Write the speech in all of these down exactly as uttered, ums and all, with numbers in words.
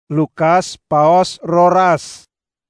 Lukas paos roras.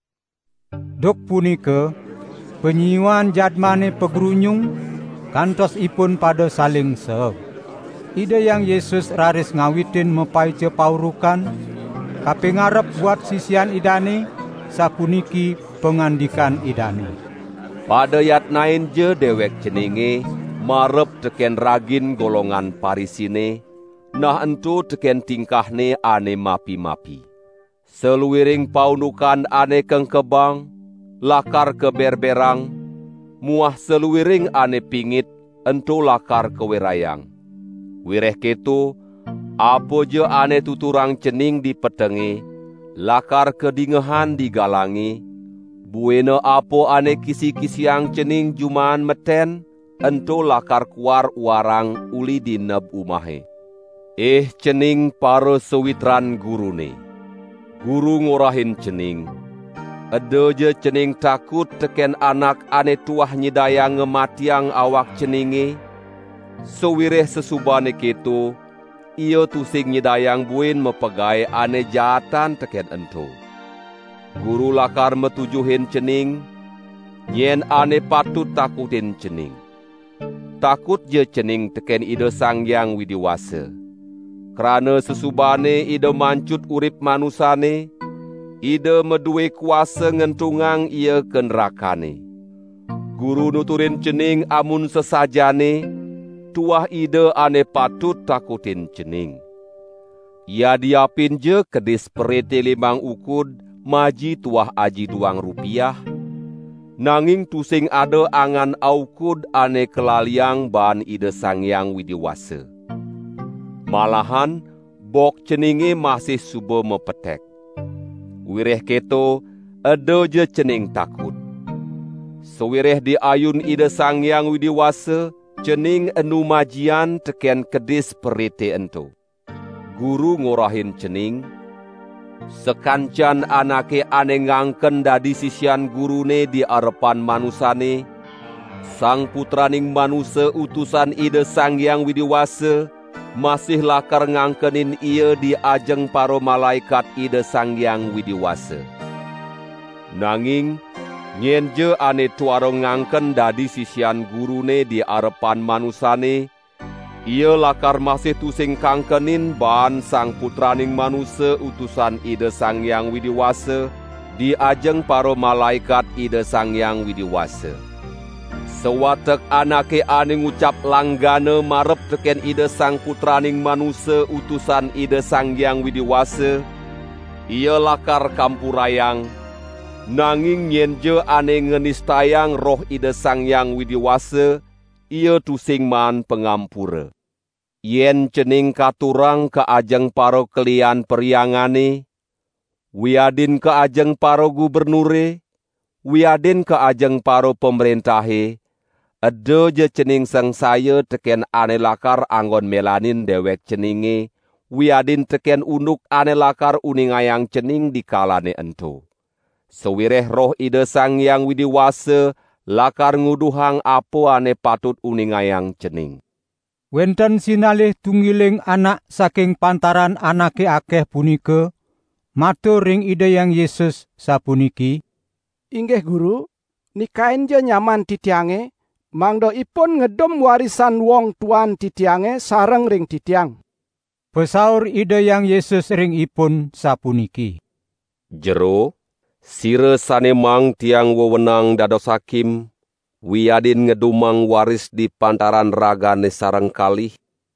Duk punika penyiuan jadmane pegrunyung kantos ipun pada saling seuh. Ida yang Yesus raris ngawitin mepaice paurukan kapengarep buat sisian idane sapuniki pengandikan idane. Pada yatnain je dewek ceninge marep teken ragin golongan Parisine, nah entu teken tingkahne ane mapi-mapi. Seluwiring paunukan ane kengkebang, lakar keberberang, muah seluwiring ane pingit, entu lakar kewerayang. Wireh ketu, apo je ane tuturang cening di petenge, lakar kedingehan digalangi, buena apo ane kisi-kisiang cening jumaan meten, entu lakar kuar warang uli di neb umahe. Eh cening para sewitran gurune. Guru ngorahin cening. Ede je cening takut teken anak ane tuah nyidayang ngematiang awak ceninge. Sewireh sesubane ketu, iyo tusing nyidayang buin mepegai ane jahatan teken ento. Guru lakar metujuhin cening, nyen ane patut takutin cening. Takut je cening teken ide Sang Hyang Widiwasa. Kerana sesubane ide mancut urip manusane, ide meduwe kuasa ngentungang ia ke nerakane. Guru nuturin cening amun sesajane, tuah ide ane patut takutin cening. Ia diapin je kedis perete limang ukud, maji tuah aji duang rupiah, nanging tusing ada angan aukud ane kelaliang ban ide Sang Hyang Widiwasa. Malahan, bok ceninge masih suba mepetek. Wireh keto, ede je cening takut. Sewireh di ayun ide Sang Hyang Widiwasa, cening enu majian teken kedis perete ento. Guru ngorahin cening, sekancan anake ane ngangken dadi sisian gurune di arepan manusane, sang putraning manusa utusan ide Sang Hyang Widiwasa, masih lakar ngangkenin ia di ajeng paro malaikat ide Sang Hyang Widiwasa. Nanging, nyen je ane tuaro ngangken dadi sisian gurune di arepan manusane, ia lakar masih tusing kangkenin ban sang putraning manusa utusan ide Sang Hyang Widiwasa di ajeng paro malaikat ide Sang Hyang Widiwasa. Sewatek anake ane ngucap langgana marep teken ide sang putraning manusa utusan ide Sang Hyang Widiwasa, ia lakar kampurayang, nanging nyen je ane ngenistayang roh ide Sang Hyang Widiwasa, ia tusing man pengampura. Yen cening katurang ke ajeng paro kelian periangane, wiadin ke ajeng paro gubernure, wiadin ke ajeng paro pemerintahe, ede je cening sengsaya teken ane lakar anggon melanin dewek ceninge, wiadin teken unduk ane lakar uningayang cening di kalane ento. Sewireh roh ide Sang Hyang Widiwasa, lakar nguduhang apo ane patut uningayang cening. Wenten sinalih tunggiling anak saking pantaran anake akeh punika, matur ring ide yang Yesus sapuniki, Inggih guru, nikain je nyaman titiange, mangdo ipun ngedom warisan wong tuan titiange sareng ring titiang. Pesaur ide yang Yesus ring ipun sapuniki, Jero, sire sane mang tiang wewenang dados hakim, wiadin ngedumang waris di pantaran ragane sareng kalih.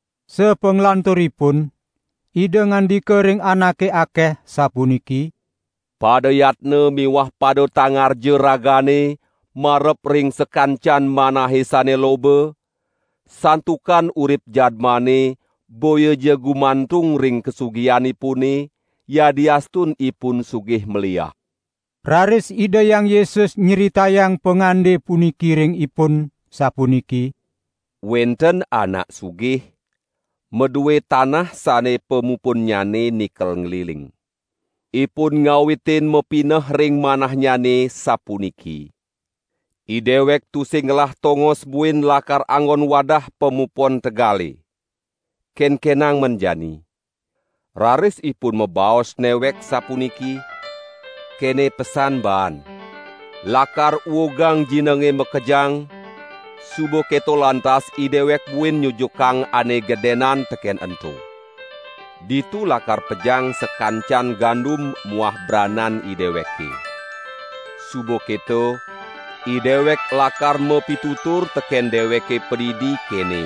Sepenglanturipun, ide ngandika ring anake akeh sapuniki, Pada yatne miwah pada tangarje ragane, marep ring sekancan manahe sane lobe, santukan urip jadmane, boya je gumantung ring kesugianipune, yadiastun ipun sugih meliah. Raris ide yang Yesus nyeritayang pengande puniki ring ipun sapuniki, Wenten anak sugih, meduwe tanah sane pemupunnyane nikel ngeliling. Ipun ngawitin mepineh ring manahnyane sapuniki. Idewek tusing ngelah tongos buin lakar anggon wadah pemupon tegale. Ken-kenang menjani. Raris ipun mebaos newek sapuniki, kene pesan ban. Lakar uogang jinenge mekejang, subo keto lantas idewek buin nyujukang ane gedenan teken ento. Ditu lakar pejang sekancan gandum muah branan ideweki. Subo keto, idewek lakar mepitutur teken deweke pedidi kene.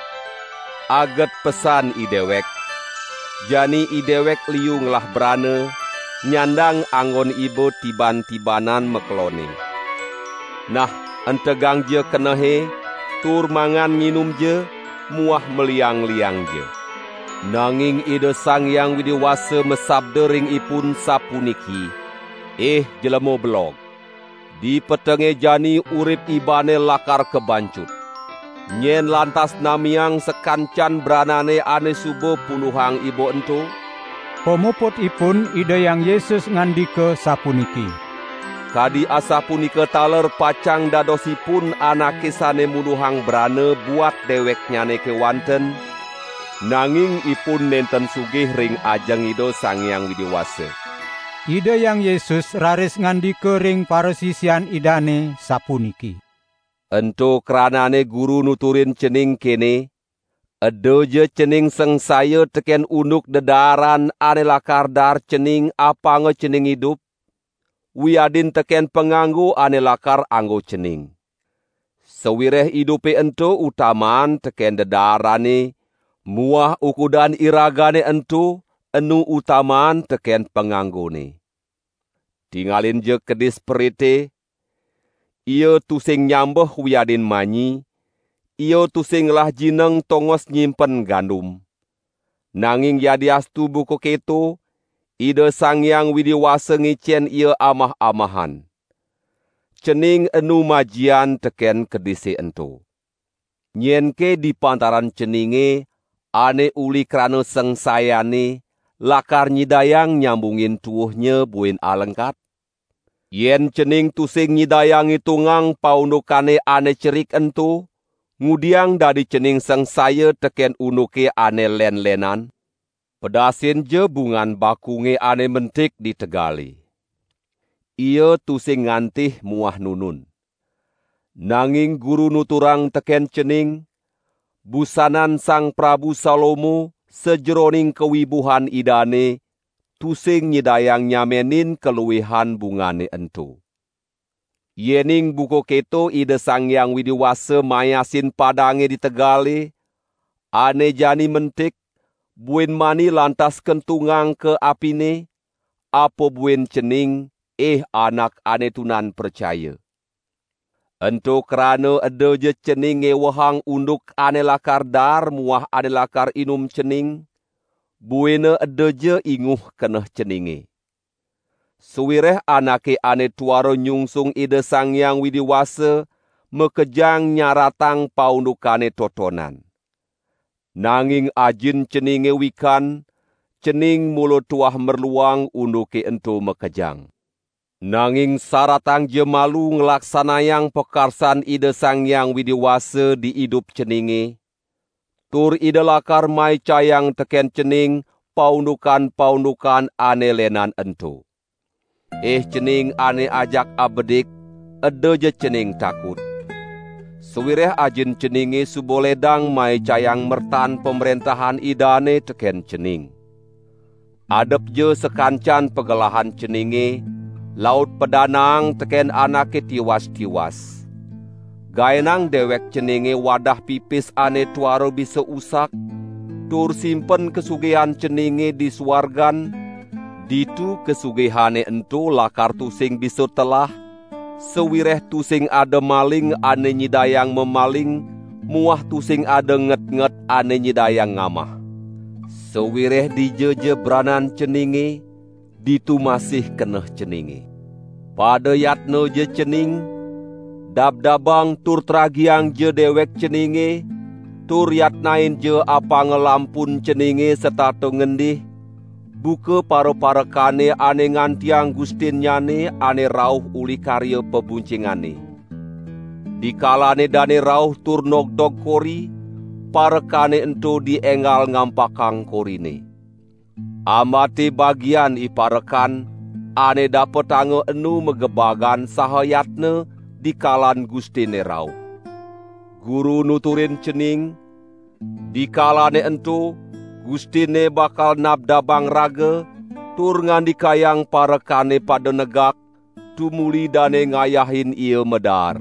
Aget pesan idewek, jani idewek liung lah brane, nyandang anggon ibo tiban-tibanan meklone. Nah, entegang je kenehe, tur mangan minum je, muah meliang-liang je. Nanging ide Sang Hyang Widiwasa mesabda ring ipun sapuniki, eh jelemo belog. Di petenge jani urip ibane lakar kebancut. Nyen lantas namiang sekancan branane ane subo puluhang ibo ento. Pemuput ipun ide yang Yesus ngandika sapuniki. Kadi asa punika taler pacang dadosipun anake sane muluhang brane buat dewek nyane kewanten. Nanging ipun nenten sugih ring ajeng ida Sang Hyang Widiwasa. Ide yang Yesus raris ngandika ring para sisian idane sapuniki. Ento kranane guru nuturin cening kene, edo je cening sengsaya teken unuk dedaran ane lakar dar cening apa nge cening hidup, wiadin teken penganggu ane lakar anggo cening. Sewireh hidupe ento utamaan teken dedarane, muah ukudan iragane ento, enu utamaan teken penganggone. Tingalin je kedis perite, ia tusing nyambeh wiadin manyi, ia tusing lah jineng tongos nyimpen gandum. Nanging yadiastu buku keto, ide Sang Hyang Widiwasa ngicen ia amah-amahan. Cening enu majian teken kedise ento. Nyenke di pantaran ceninge, ane uli krana sengsayane, lakar nyidayang nyambungin tuuhnya buin alengkat. Yen cening tusing nyidayangi tungang paundukane ane cerik ento, ngudiang dari cening sengsaya teken unuke ane len-lenan. Pedasin je bungan bakunge ane mentik di tegali. Ia tusing ngantih muah nunun. Nanging guru nuturang teken cening, busanan Sang Prabu Salomo sejeroning kewibuhan idane, tusing nyidayang nyamenin keluwihan bungane ento. Yening buko keto ide Sang Hyang Widiwasa mayasin padange di tegale, ane jani mentik, buin mani lantas kentungang ke apine, apo buin cening, eh anak ane tunan percaya. Ento krana edo je cening ngewahang unduk ane lakar dar muah ane lakar inum cening, buina edo je inguh keneh ceninge. Suwireh anake ane tuaro nyungsung ide Sang Hyang Widiwasa, mekejang nyaratang paundukane totonan. Nanging ajin ceninge wikan, cening mulo tuah merluang unduke ento mekejang. Nanging saratang je malu ngelaksanayang pekarsan ide Sang Hyang Widiwasa di hidup ceninge, tur ide lakar mai cayang teken cening paundukan-paundukan ane lenan ento. Eh cening ane ajak abedik, edo je cening takut. Suwireh ajin ceninge suboledang mai cayang mertan pemerintahan idane teken cening. Adep je sekancan pegelahan ceninge, laut pedanang teken anake tiwas-tiwas. Gaenang dewek ceninge wadah pipis ane tuaro bisa usak, tur simpen kesugihan ceninge di suargan, ditu kesugihane ento lakar tusing bisa telah, sewireh tusing ada maling ane nyidayang memaling, muah tusing ada nget-nget ane nyidayang ngamah. Sewireh dijeje branan ceninge, ditu masih keneh ceninge. Pada yatno je cening, dab-dabang tur tragiang je dewek ceninge, tur yatnain je apa ngelampun ceninge setato ngendih, buka para-para kane ane ngantiang gustin nyane ane rauh uli karya pebuncingane. Dikalane dane rauh tur nogdog kori, para kane ento dienggal ngampakang korine. Amati bagian iparekan ane dapet ange enu megebagan sahayatne di kalan Gustine rauh. Guru nuturin cening, di kalane entu Gustine bakal nabdabang raga, tur ngandikayang parekane pada negak, tumuli dane ngayahin ieu medar.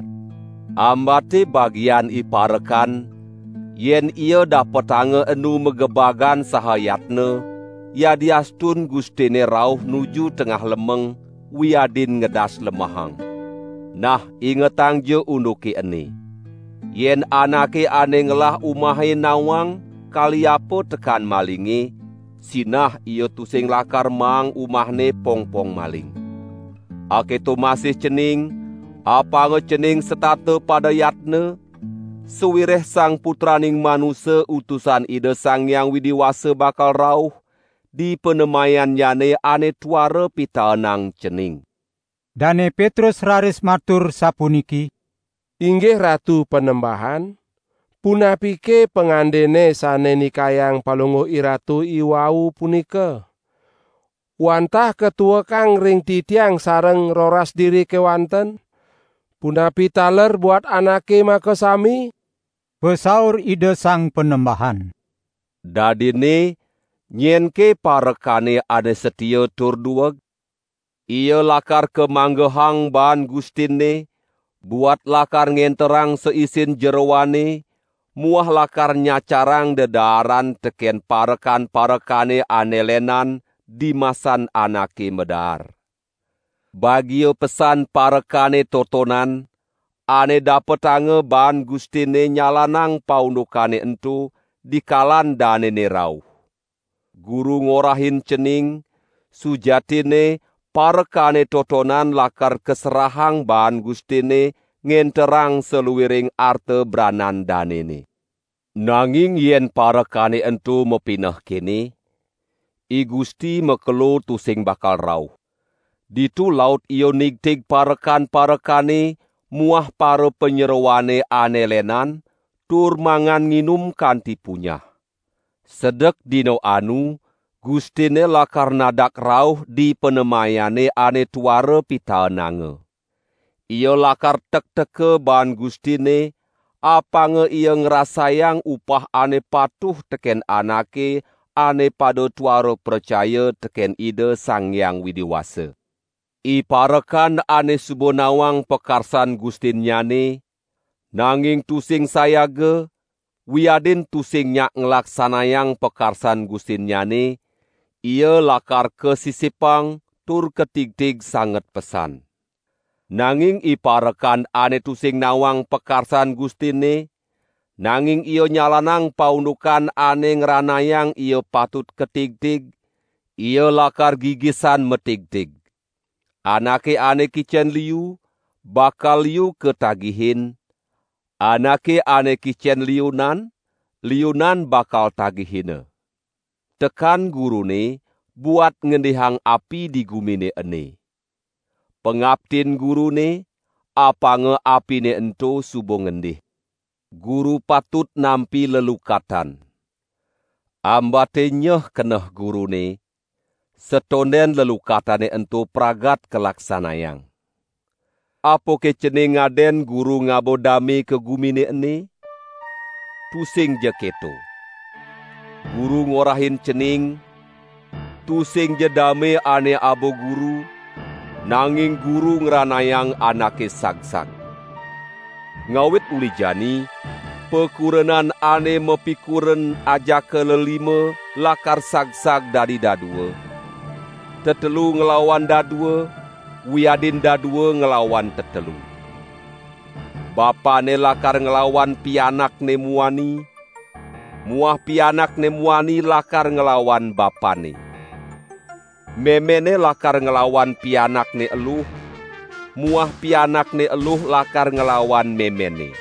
Ambate bagian iparekan, yen ieu dapet ange enu megebagan sahayatne, ya diastun Gustine rauh nuju tengah lemeng, wiadin ngedas lemahang. Nah, ingetang je unduki eni. Yen anake ane ngelah umahe nawang, kaliapo tekan malingi, sinah iyo tusing lakar mang umahne pong-pong maling. Aketo masih cening, apa ngecening setate pada yatne, sewireh sang putraning manusia utusan ide sang yang widiwasa bakal rauh, di penemayan yane ane tuare pitaenang cening. Dane Petrus raris matur sapuniki, Inggih Ratu Penembahan, punapike pengandene sane nikayang palungguh iratu iwau punika. Wantah ketua kang ring titiang sareng roras diri kewanten, punapi taler buat anake makasami? Besaur ide sang Penembahan. Dadine, nyenke parekane ade setia tur dueg, ia lakar ke manggehang ban Gustine, buat lakar ngenterang seisin jerowane, muah lakar nyacarang dedaran teken parekan-parekane anelenan di masan anake medar. Bagio pesan parekane totonan, ane dapet ange ban Gustine nyalanang paundukane entu di kalan danene rauh. Guru ngorahin cening, sujatine parekane totonan lakar keserahang ban Gustine ngenterang seluwiring arte branan danene. Nanging yen parekane entu mepineh kene, I Gusti mekelo tusing bakal rauh. Ditu laut iyo nigtig parekan-parekane muah pare penyerowane anelenan, tur mangan nginum kanti punyah. Sedek dino anu, Gustine lakar nadak rauh di penemayane ane tuare pitaenange. Ia lakar tek-teke ban Gustine, apange ia ngerasayang upah ane patuh teken anake ane pada tuare percaya teken ide sang yang widiwasa. Iparekan ane subonawang pekarsan Gustin nyane, nanging tusing sayage, wiadin tusing nyak ngelaksanayang pekarsan Gustin nyane, ia lakar kesisipang tur ketig-tig sangat pesan. Nanging iparekan ane tusing nawang pekarsan Gustine, nanging ia nyalanang paundukan ane ngeranayang ia patut ketig-tig, ia lakar gigisan metig-tig. Anake ane kicen liu, bakal liu ketagihin. Anake ane kicen liunan, liunan bakal tagihine. Tekan gurune, buat ngendihang api di gumine ene. Pengaptin gurune, apange apine ento subo ngendih. Guru patut nampi lelukatan. Ambate nyeh keneh gurune, setonden lelukatane ento pragat kelaksanayang. Apo kecening ngaden guru ngabodame ke gumine ene? Tusing jeketo. Guru ngorahin cening, tusing jedame ane abo guru, nanging guru ngeranayang anake sag-sag. Ngawit uli jani, pekurenan ane mepikuren aja ke lelima lakar sag-sag dari dadua. Tetelu ngelawan dadua, wiadin dadua ngelawan tetelu. Bapa ne lakar ngelawan pianak ne muani, muah pianak ne muani lakar ngelawan bapane. Memene lakar ngelawan pianak ne eluh, muah pianak ne eluh lakar ngelawan memene.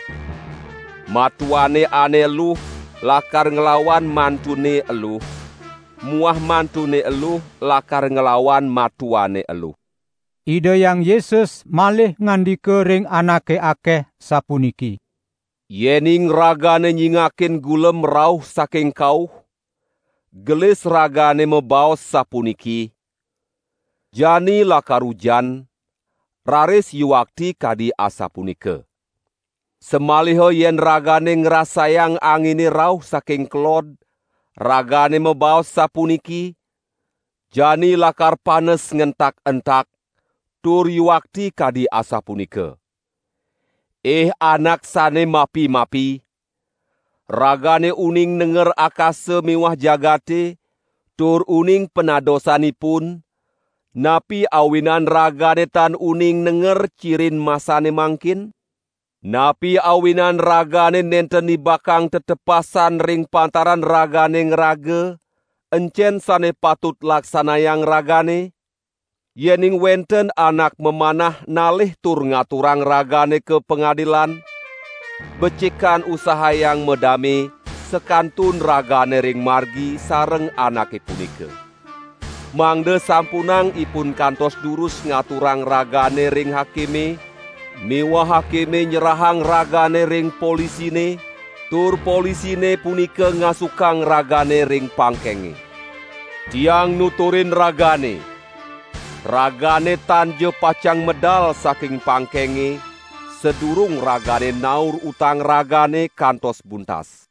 Matuane ane eluh lakar ngelawan mantune eluh, muah mantune eluh lakar ngelawan matuane eluh. Ide yang Yesus malih ngandike ring anake akeh sapuniki. Yening ragane nyingakin gulem rauh saking kauh, gelis ragane mebaos sapuniki, jani lakarujan, raris yuwakti kadi asapunika. Semaliho yen ragane ngrasayang angine rauh saking kelod, ragane mebaos sapuniki, jani lakar panes ngentak-entak, tur yuwakti kadi asapunika. Eh anak sane mapi-mapi, ragane uning nenger akase miwah jagate, tur uning penadosanipun, napi awinan ragane tan uning nenger cirin masane mangkin, napi awinan ragane nenten bakang tetepasan ring pantaran ragane ngraga, encen sane patut laksanayang ragane, yening wenten anak memanah nalih tur ngaturang ragane ke pengadilan, becikan usaha yang medame, sekantun ragane ring margi sareng anake punika. Mangde sampunang ipun kantos durus ngaturang ragane ring hakime, miwah hakime nyerahang ragane ring polisine, tur polisine punika ngasukang ragane ring pangkenge. Tiang nuturin ragane, ragane tanje pacang medal saking pangkenge, sedurung ragane naur utang ragane kantos buntas.